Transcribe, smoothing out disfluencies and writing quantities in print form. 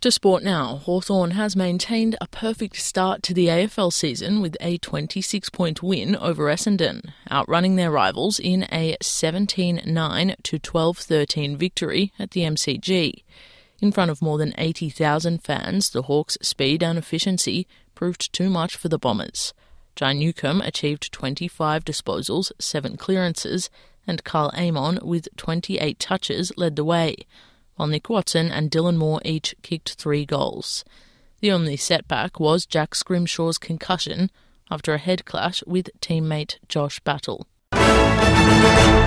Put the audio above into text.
To sport now, Hawthorn has maintained a perfect start to the AFL season with a 26-point win over Essendon, outrunning their rivals in a 17-9 to 12-13 victory at the MCG. In front of more than 80,000 fans, the Hawks' speed and efficiency proved too much for the Bombers. Jai Newcombe achieved 25 disposals, 7 clearances, and Carl Amon with 28 touches led the way, while Nick Watson and Dylan Moore each kicked 3 goals. The only setback was Jack Scrimshaw's concussion after a head clash with teammate Josh Battle.